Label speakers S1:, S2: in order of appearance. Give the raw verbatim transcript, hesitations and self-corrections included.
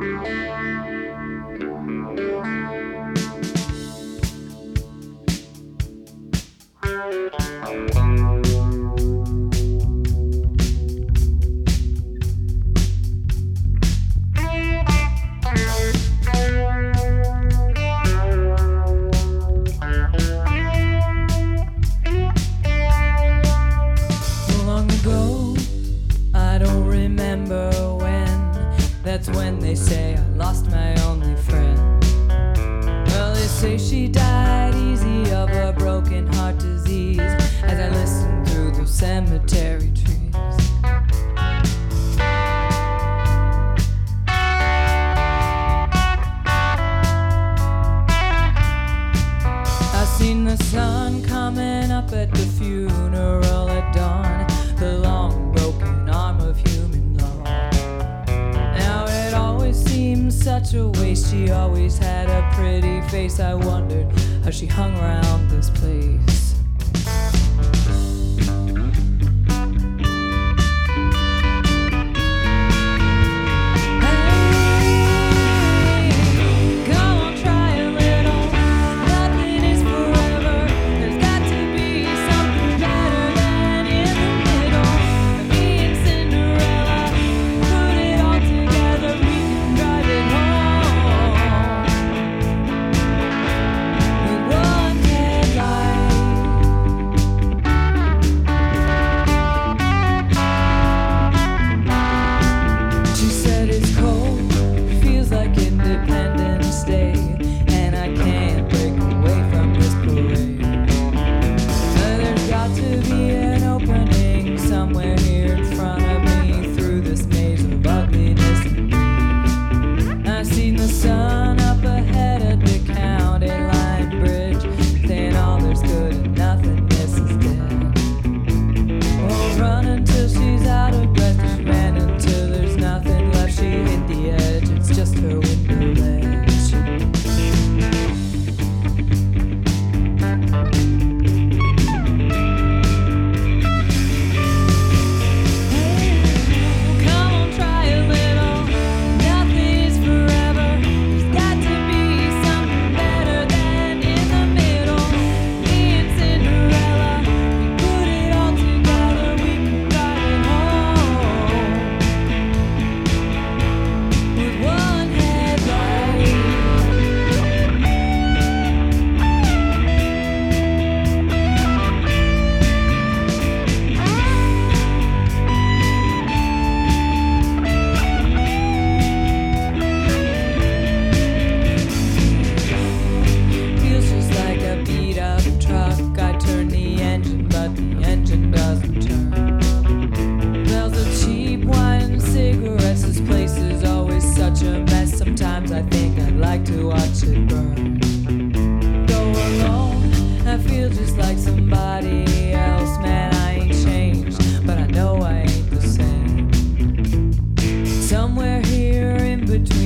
S1: That's when they say I lost my only friend. Well, they say she died easy of a broken heart disease as I listen through the cemetery trees. I seen the sun coming up at the funeral at dawn, the long broken arm of human law. Such a waste, she always had a pretty face. I wondered how she hung around this place. Between